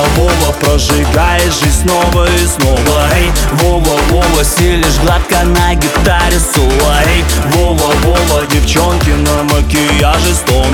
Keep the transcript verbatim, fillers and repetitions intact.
Вова, прожигаешь жизнь снова и снова. Эй, Вова, Вова, стилишь гладко на гитаре соло. Эй, Вова, Вова, девчонки на макияже стоя.